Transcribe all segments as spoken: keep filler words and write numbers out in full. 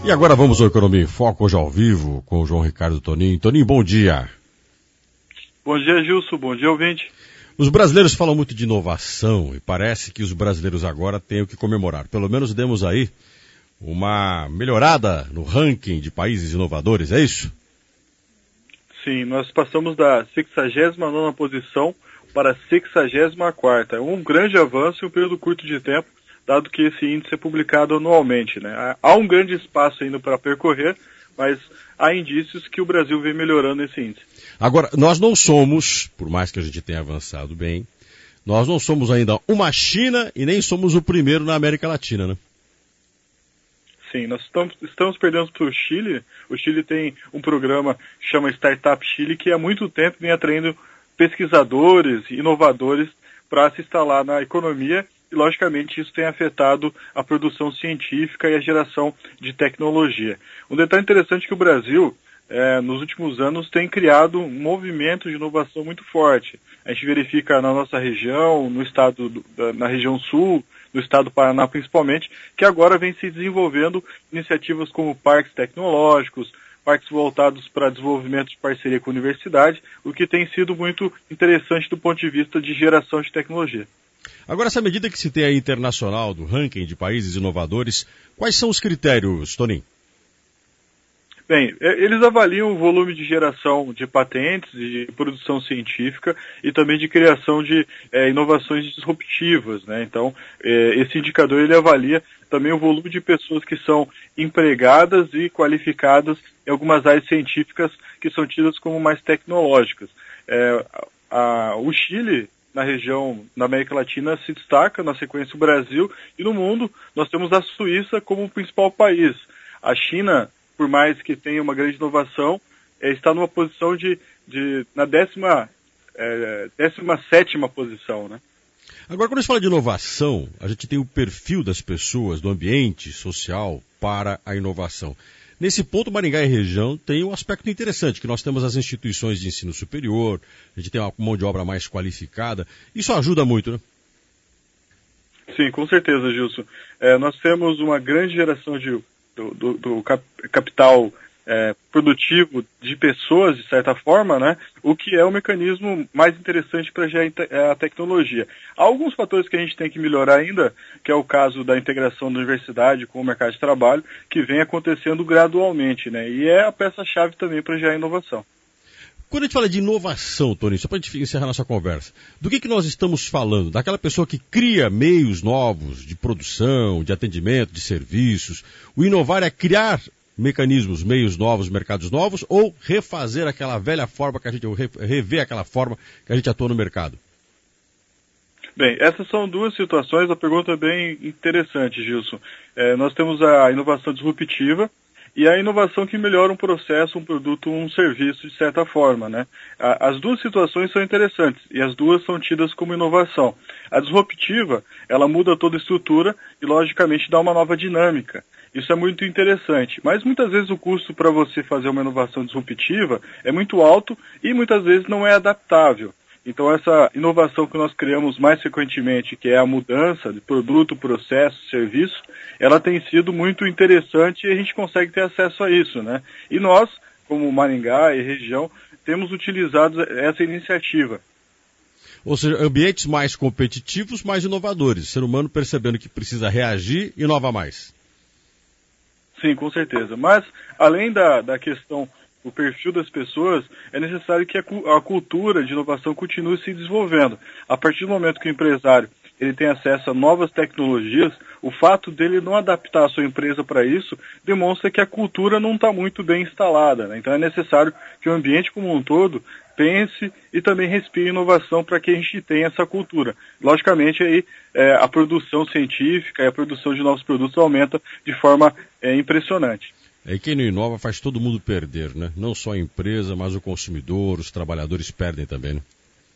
E agora vamos ao Economia em Foco, hoje ao vivo, com o João Ricardo Toninho. Toninho, bom dia. Bom dia, Gilson. Bom dia, ouvinte. Os brasileiros falam muito de inovação e parece que os brasileiros agora têm o que comemorar. Pelo menos demos aí uma melhorada no ranking de países inovadores, é isso? Sim, nós passamos da sexagésima nona posição para a sexagésima quarta. É um grande avanço em um período curto de tempo, dado que esse índice é publicado anualmente, né? Há um grande espaço ainda para percorrer, mas há indícios que o Brasil vem melhorando esse índice. Agora, nós não somos, por mais que a gente tenha avançado bem, nós não somos ainda uma China e nem somos o primeiro na América Latina, né? Sim, nós estamos, estamos perdendo para o Chile. O Chile tem um programa que chama Startup Chile, que há muito tempo vem atraindo pesquisadores, inovadores para se instalar na economia. E, logicamente, isso tem afetado a produção científica e a geração de tecnologia. Um detalhe interessante é que o Brasil, é, nos últimos anos, tem criado um movimento de inovação muito forte. A gente verifica na nossa região, no estado, do, na região sul, no estado do Paraná principalmente, que agora vem se desenvolvendo iniciativas como parques tecnológicos, parques voltados para desenvolvimento de parceria com a universidade, o que tem sido muito interessante do ponto de vista de geração de tecnologia. Agora, essa medida que se tem aí internacional do ranking de países inovadores, quais são os critérios, Toninho? Bem, eles avaliam o volume de geração de patentes, de produção científica e também de criação de é, inovações disruptivas, né? Então, é, esse indicador ele avalia também o volume de pessoas que são empregadas e qualificadas em algumas áreas científicas que são tidas como mais tecnológicas. É, a, o Chile, na região, na América Latina, se destaca, na sequência o Brasil, e no mundo nós temos a Suíça como o principal país. A China, por mais que tenha uma grande inovação, é, está numa posição de, de na décima, é, décima sétima posição, né? Agora, quando a gente fala de inovação, a gente tem o perfil das pessoas, do ambiente social para a inovação. Nesse ponto, Maringá e região tem um aspecto interessante, que nós temos as instituições de ensino superior, a gente tem uma mão de obra mais qualificada. Isso ajuda muito, né? Sim, com certeza, Gilson. É, nós temos uma grande geração de, do, do, do cap, capital é, produtivo de pessoas, de certa forma, né? O que é o mecanismo mais interessante para gerar a tecnologia. Há alguns fatores que a gente tem que melhorar ainda, que é o caso da integração da universidade com o mercado de trabalho, que vem acontecendo gradualmente, né? E é a peça-chave também para gerar inovação. Quando a gente fala de inovação, Tony, só para a gente encerrar nossa conversa, do que, que nós estamos falando? Daquela pessoa que cria meios novos de produção, de atendimento, de serviços. O inovar é criar mecanismos, meios novos, mercados novos, ou refazer aquela velha forma que a gente, rever aquela forma que a gente atua no mercado? Bem, essas são duas situações, a pergunta é bem interessante, Gilson. É, nós temos a inovação disruptiva e a inovação que melhora um processo, um produto, um serviço, de certa forma, né? As duas situações são interessantes e as duas são tidas como inovação. A disruptiva, ela muda toda a estrutura e, logicamente, dá uma nova dinâmica. Isso é muito interessante, mas muitas vezes o custo para você fazer uma inovação disruptiva é muito alto e muitas vezes não é adaptável. Então essa inovação que nós criamos mais frequentemente, que é a mudança de produto, processo, serviço, ela tem sido muito interessante e a gente consegue ter acesso a isso, né? E nós, como Maringá e região, temos utilizado essa iniciativa. Ou seja, ambientes mais competitivos, mais inovadores. O ser humano percebendo que precisa reagir, inova mais. Sim, com certeza. Mas, além da, da questão do perfil das pessoas, é necessário que a, a cultura de inovação continue se desenvolvendo. A partir do momento que o empresário ele tem acesso a novas tecnologias, o fato dele não adaptar a sua empresa para isso demonstra que a cultura não está muito bem instalada, né? Então é necessário que o ambiente como um todo pense e também respire inovação para que a gente tenha essa cultura. Logicamente, aí é, a produção científica e a produção de novos produtos aumenta de forma é, impressionante. É, e quem não inova faz todo mundo perder, né? Não só a empresa, mas o consumidor, os trabalhadores perdem também, né?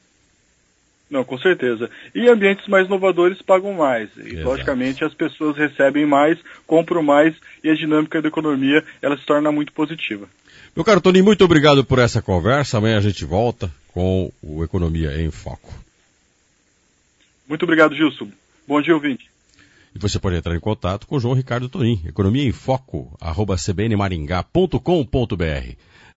Não, com certeza. E ambientes mais inovadores pagam mais. E, Exato. logicamente, as pessoas recebem mais, compram mais e a dinâmica da economia ela se torna muito positiva. Meu caro Tony, muito obrigado por essa conversa. Amanhã a gente volta com o Economia em Foco. Muito obrigado, Gilson. Bom dia, ouvinte. E você pode entrar em contato com o João Ricardo Tonim, Economia em Foco, arroba c b n maringá ponto com ponto b r.